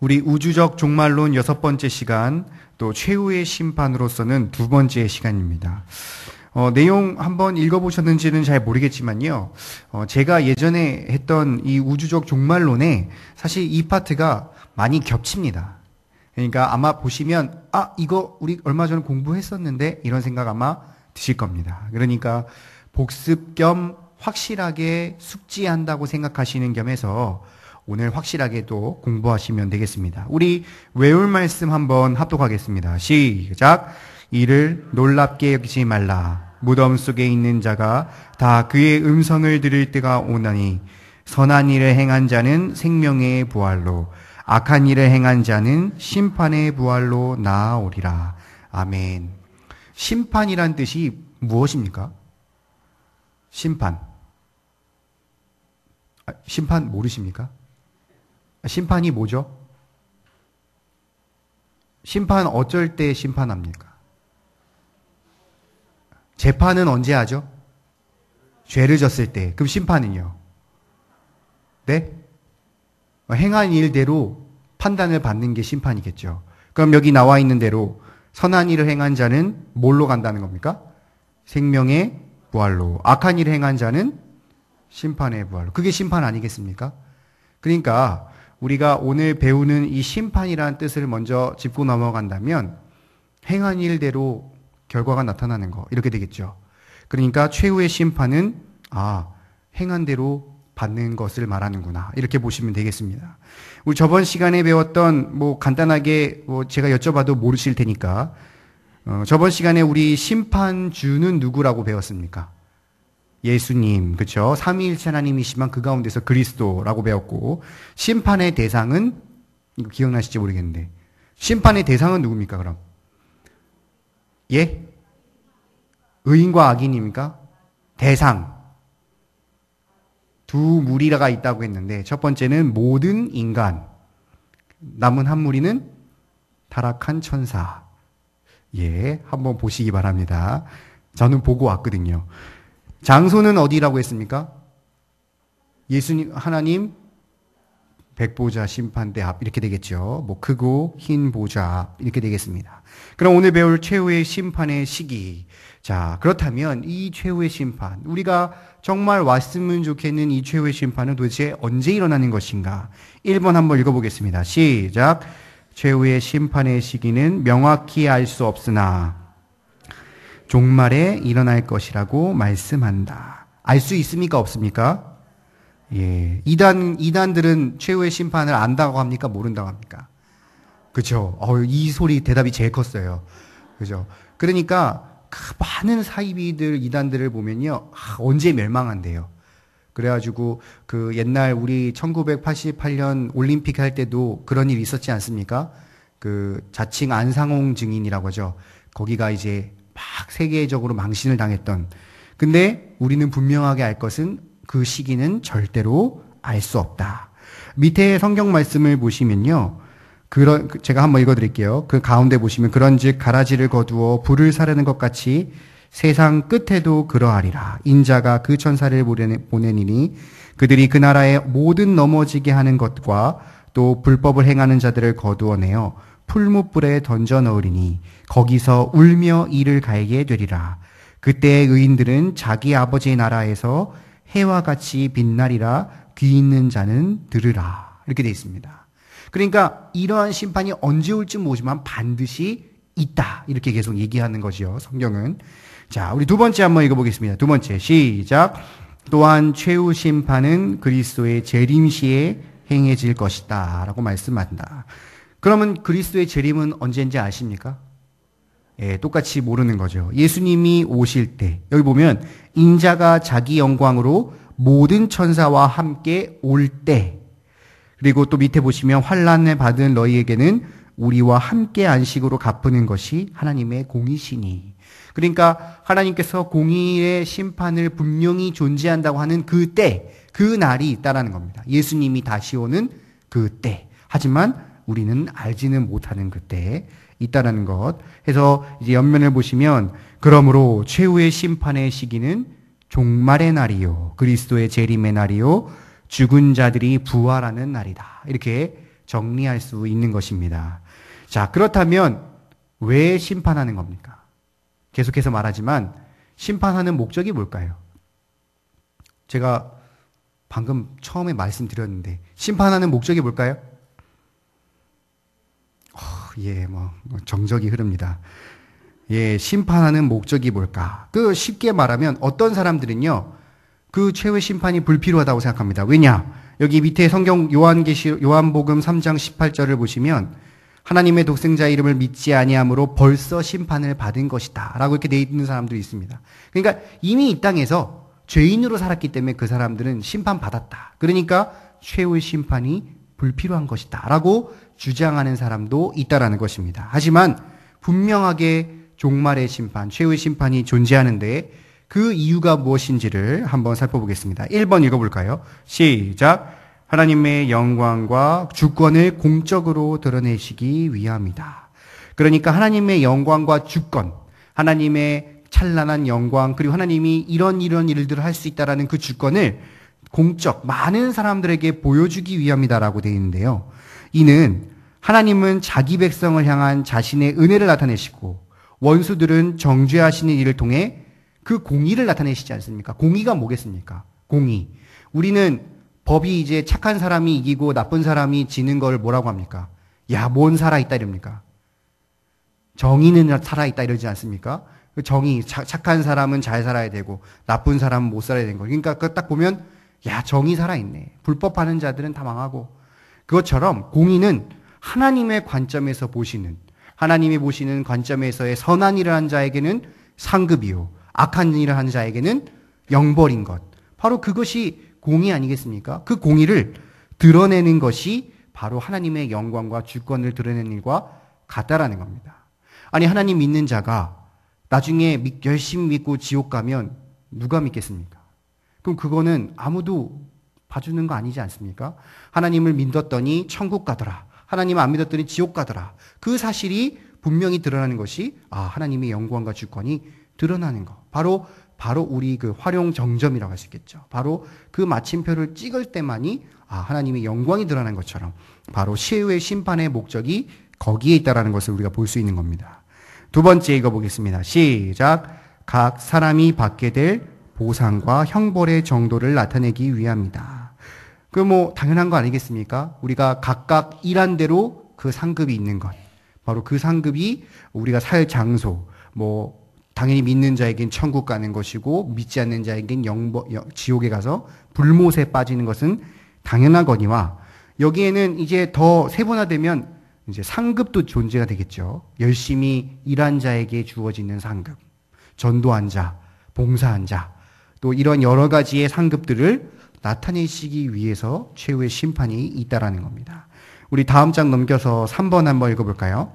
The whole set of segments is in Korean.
우리 우주적 종말론 6번째 시간, 또 최후의 심판으로서는 2번째 시간입니다. 내용 한번 읽어보셨는지는 잘 모르겠지만요. 제가 예전에 했던 이 우주적 종말론에 사실 이 파트가 많이 겹칩니다. 그러니까 아마 보시면, 이거 우리 얼마 전에 공부했었는데, 이런 생각 아마 드실 겁니다. 그러니까 복습 겸 확실하게 숙지한다고 생각하시는 겸해서 오늘 확실하게 또 공부하시면 되겠습니다. 우리 외울 말씀 한번 합독하겠습니다. 시작. 이를 놀랍게 여기지 말라. 무덤 속에 있는 자가 다 그의 음성을 들을 때가 오나니 선한 일을 행한 자는 생명의 부활로 악한 일을 행한 자는 심판의 부활로 나아오리라. 아멘. 심판이란 뜻이 무엇입니까? 심판. 심판 모르십니까? 심판이 뭐죠? 심판 어쩔 때 심판합니까? 재판은 언제 하죠? 죄를 졌을 때. 그럼 심판은요? 네? 행한 일대로 판단을 받는 게 심판이겠죠. 그럼 여기 나와 있는 대로 선한 일을 행한 자는 뭘로 간다는 겁니까? 생명의 부활로. 악한 일을 행한 자는 심판의 부활로. 그게 심판 아니겠습니까? 그러니까 우리가 오늘 배우는 이 심판이라는 뜻을 먼저 짚고 넘어간다면 행한 일대로 결과가 나타나는 거 이렇게 되겠죠. 그러니까 최후의 심판은 행한 대로 받는 것을 말하는구나 이렇게 보시면 되겠습니다. 우리 저번 시간에 배웠던 간단하게 제가 여쭤봐도 모르실 테니까 저번 시간에 우리 심판주는 누구라고 배웠습니까? 예수님, 그렇죠? 삼위일체 하나님이시지만 그 가운데서 그리스도라고 배웠고 심판의 대상은 이거 기억나실지 모르겠는데 심판의 대상은 누굽니까? 그럼 예? 의인과 악인입니까? 대상 두 무리가 있다고 했는데 첫 번째는 모든 인간, 남은 한 무리는 타락한 천사. 예, 한번 보시기 바랍니다. 저는 보고 왔거든요. 장소는 어디라고 했습니까? 예수님, 하나님, 백보자 심판대 앞 이렇게 되겠죠. 크고 흰 보좌 앞 이렇게 되겠습니다. 그럼 오늘 배울 최후의 심판의 시기. 자, 그렇다면 이 최후의 심판, 우리가 정말 왔으면 좋겠는 이 최후의 심판은 도대체 언제 일어나는 것인가? 1번 한번 읽어보겠습니다. 시작. 최후의 심판의 시기는 명확히 알 수 없으나 종말에 일어날 것이라고 말씀한다. 알 수 있습니까? 없습니까? 예. 이단들은 최후의 심판을 안다고 합니까? 모른다고 합니까? 그죠? 이 소리 대답이 제일 컸어요. 그죠? 그러니까 많은 사이비들, 이단들을 보면요. 언제 멸망한대요. 그래가지고 옛날 우리 1988년 올림픽 할 때도 그런 일이 있었지 않습니까? 자칭 안상홍 증인이라고 하죠. 거기가 이제 막 세계적으로 망신을 당했던. 근데 우리는 분명하게 알 것은 그 시기는 절대로 알 수 없다. 밑에 성경 말씀을 보시면요. 제가 한번 읽어드릴게요. 그 가운데 보시면 그런즉 가라지를 거두어 불을 사르는 것 같이 세상 끝에도 그러하리라. 인자가 그 천사를 보내니니 그들이 그 나라의 모든 넘어지게 하는 것과 또 불법을 행하는 자들을 거두어내어 풀무불에 던져 넣으리니 거기서 울며 이를 갈게 되리라. 그때의 의인들은 자기 아버지의 나라에서 해와 같이 빛나리라. 귀 있는 자는 들으라. 이렇게 되어 있습니다. 그러니까 이러한 심판이 언제 올지 모르지만 반드시 있다. 이렇게 계속 얘기하는 거지요. 성경은. 자, 우리 두 번째 한번 읽어보겠습니다. 두 번째 시작. 또한 최후 심판은 그리스도의 재림시에 행해질 것이다 라고 말씀한다. 그러면 그리스도의 재림은 언제인지 아십니까? 예, 똑같이 모르는 거죠. 예수님이 오실 때 여기 보면 인자가 자기 영광으로 모든 천사와 함께 올 때, 그리고 또 밑에 보시면 환난을 받은 너희에게는 우리와 함께 안식으로 갚는 것이 하나님의 공의시니. 그러니까 하나님께서 공의의 심판을 분명히 존재한다고 하는 그 때, 그 날이 있다라는 겁니다. 예수님이 다시 오는 그 때. 하지만 우리는 알지는 못하는 그 때에 있다라는 것. 해서 이제 옆면을 보시면 그러므로 최후의 심판의 시기는 종말의 날이요, 그리스도의 재림의 날이요, 죽은 자들이 부활하는 날이다. 이렇게 정리할 수 있는 것입니다. 자, 그렇다면 왜 심판하는 겁니까? 계속해서 말하지만 심판하는 목적이 뭘까요? 제가 방금 처음에 말씀드렸는데 심판하는 목적이 뭘까요? 정적이 흐릅니다. 심판하는 목적이 뭘까? 쉽게 말하면 어떤 사람들은요, 그 최후의 심판이 불필요하다고 생각합니다. 왜냐? 여기 밑에 성경 요한복음 3장 18절을 보시면 하나님의 독생자 이름을 믿지 아니함으로 벌써 심판을 받은 것이다 라고 이렇게 돼 있는 사람들이 있습니다. 그러니까 이미 이 땅에서 죄인으로 살았기 때문에 그 사람들은 심판받았다. 그러니까 최후의 심판이 불필요한 것이다 라고 주장하는 사람도 있다라는 것입니다. 하지만 분명하게 종말의 심판, 최후의 심판이 존재하는데 그 이유가 무엇인지를 한번 살펴보겠습니다. 1번 읽어볼까요? 시작. 하나님의 영광과 주권을 공적으로 드러내시기 위함이다. 그러니까 하나님의 영광과 주권, 하나님의 찬란한 영광, 그리고 하나님이 이런 일들을 할 수 있다라는 그 주권을 많은 사람들에게 보여주기 위함이다라고 되어 있는데요. 이는 하나님은 자기 백성을 향한 자신의 은혜를 나타내시고 원수들은 정죄하시는 일을 통해 그 공의를 나타내시지 않습니까? 공의가 뭐겠습니까? 공의. 우리는 법이 이제 착한 사람이 이기고 나쁜 사람이 지는 걸 뭐라고 합니까? 야, 뭔 살아있다 이럽니까? 정의는 살아있다 이러지 않습니까? 그 정의, 착한 사람은 잘 살아야 되고 나쁜 사람은 못 살아야 되는 거. 그러니까 그거 딱 보면 야, 정의 살아있네. 불법하는 자들은 다 망하고. 그것처럼 공의는 하나님의 관점에서 보시는, 하나님이 보시는 관점에서의 선한 일을 한 자에게는 상급이요, 악한 일을 한 자에게는 영벌인 것. 바로 그것이 공의 아니겠습니까? 그 공의를 드러내는 것이 바로 하나님의 영광과 주권을 드러내는 일과 같다라는 겁니다. 아니, 하나님 믿는 자가 나중에 열심히 믿고 지옥 가면 누가 믿겠습니까? 그럼 그거는 아무도 봐주는 거 아니지 않습니까? 하나님을 믿었더니 천국 가더라. 하나님 안 믿었더니 지옥 가더라. 그 사실이 분명히 드러나는 것이 하나님의 영광과 주권이 드러나는 것. 바로 우리 그 활용 정점이라고 할 수 있겠죠. 바로 그 마침표를 찍을 때만이 하나님의 영광이 드러나는 것처럼 바로 최후의 심판의 목적이 거기에 있다라는 것을 우리가 볼 수 있는 겁니다. 두 번째 읽어보겠습니다. 시작. 각 사람이 받게 될 보상과 형벌의 정도를 나타내기 위함이다. 당연한 거 아니겠습니까? 우리가 각각 일한 대로 그 상급이 있는 것. 바로 그 상급이 우리가 살 장소, 당연히 믿는 자에겐 천국 가는 것이고, 믿지 않는 자에겐 지옥에 가서 불못에 빠지는 것은 당연하거니와, 여기에는 이제 더 세분화되면 이제 상급도 존재가 되겠죠. 열심히 일한 자에게 주어지는 상급, 전도한 자, 봉사한 자, 또 이런 여러 가지의 상급들을 나타내시기 위해서 최후의 심판이 있다라는 겁니다. 우리 다음 장 넘겨서 3번 한번 읽어볼까요?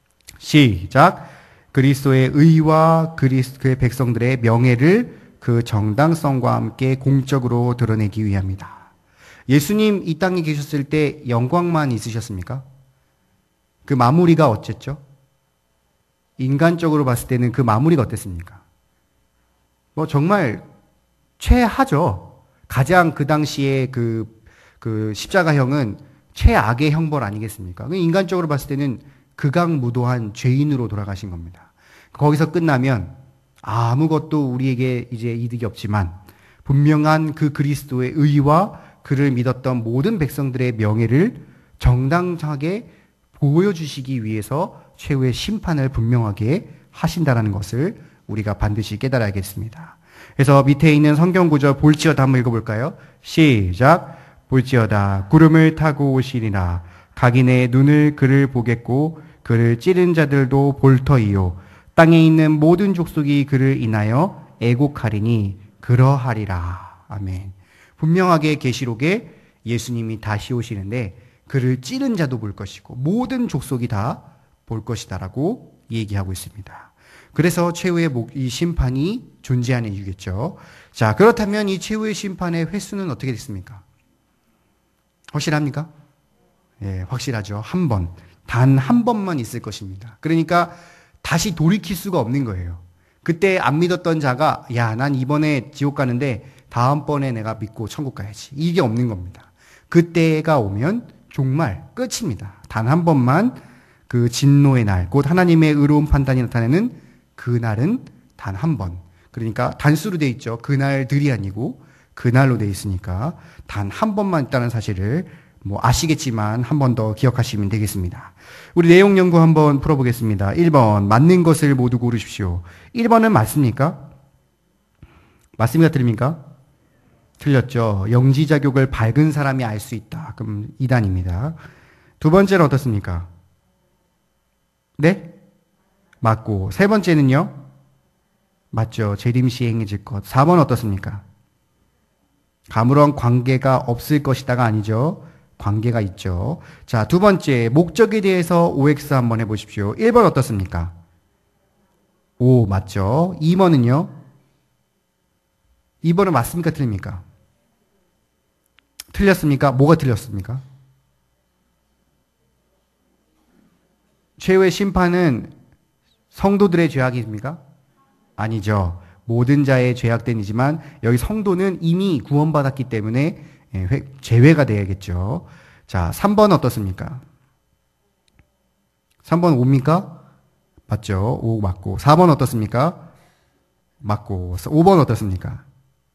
시작. 그리스도의 의와 그의 백성들의 명예를 그 정당성과 함께 공적으로 드러내기 위함이다. 예수님 이 땅에 계셨을 때 영광만 있으셨습니까? 그 마무리가 어쨌죠? 인간적으로 봤을 때는 그 마무리가 어땠습니까? 정말 최하죠. 가장 그 당시에 그 십자가형은 최악의 형벌 아니겠습니까? 인간적으로 봤을 때는 극악무도한 죄인으로 돌아가신 겁니다. 거기서 끝나면 아무것도 우리에게 이제 이득이 없지만 분명한 그 그리스도의 의와 그를 믿었던 모든 백성들의 명예를 정당하게 보여주시기 위해서 최후의 심판을 분명하게 하신다라는 것을 우리가 반드시 깨달아야겠습니다. 그래서 밑에 있는 성경 구절 볼지어다 한번 읽어볼까요? 시작. 볼지어다 구름을 타고 오시리라. 각인의 눈을 그를 보겠고 그를 찌른 자들도 볼 터이요. 땅에 있는 모든 족속이 그를 인하여 애곡하리니 그러하리라. 아멘. 분명하게 계시록에 예수님이 다시 오시는데 그를 찌른 자도 볼 것이고 모든 족속이 다 볼 것이다라고 얘기하고 있습니다. 그래서 최후의 이 심판이 존재하는 이유겠죠. 자, 그렇다면 이 최후의 심판의 횟수는 어떻게 됐습니까? 확실합니까? 예, 확실하죠. 한 번. 단 한 번만 있을 것입니다. 그러니까 다시 돌이킬 수가 없는 거예요. 그때 안 믿었던 자가 난 이번에 지옥 가는데 다음번에 내가 믿고 천국 가야지. 이게 없는 겁니다. 그때가 오면 종말, 끝입니다. 단 한 번만 그 진노의 날, 곧 하나님의 의로운 판단이 나타나는 그날은 단 한 번. 그러니까 단수로 돼 있죠. 그날들이 아니고 그날로 돼 있으니까 단 한 번만 있다는 사실을 뭐 아시겠지만 한 번 더 기억하시면 되겠습니다. 우리 내용 연구 한번 풀어보겠습니다. 1번, 맞는 것을 모두 고르십시오. 1번은 맞습니까? 맞습니까? 틀립니까? 틀렸죠. 영지자격을 밝은 사람이 알 수 있다. 그럼 2단입니다. 두 번째는 어떻습니까? 네? 맞고. 세 번째는요? 맞죠. 재림시 행해질 것. 4번 어떻습니까? 아무런 관계가 없을 것이다가 아니죠. 관계가 있죠. 자, 두 번째, 목적에 대해서 OX 한번 해보십시오. 1번 어떻습니까? 오, 맞죠. 2번은요? 2번은 맞습니까? 틀립니까? 틀렸습니까? 뭐가 틀렸습니까? 최후의 심판은 성도들의 죄악입니까? 아니죠. 모든 자의 죄악된이지만 여기 성도는 이미 구원받았기 때문에 제외가 돼야겠죠. 자, 3번 어떻습니까? 3번 5입니까? 맞죠. 5 맞고. 4번 어떻습니까? 맞고. 5번 어떻습니까?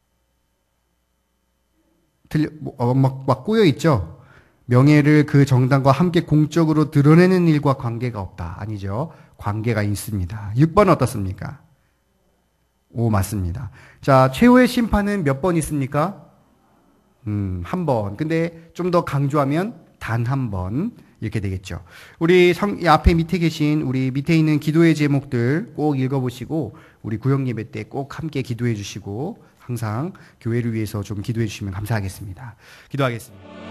막 꼬여 있죠. 명예를 그 정당과 함께 공적으로 드러내는 일과 관계가 없다. 아니죠. 관계가 있습니다. 6번 어떻습니까? 오, 맞습니다. 자, 최후의 심판은 몇 번 있습니까? 한 번. 근데 좀 더 강조하면 단 한 번. 이렇게 되겠죠. 우리 이 앞에 밑에 계신 우리 밑에 있는 기도의 제목들 꼭 읽어보시고 우리 구역 예배 때 꼭 함께 기도해 주시고 항상 교회를 위해서 좀 기도해 주시면 감사하겠습니다. 기도하겠습니다.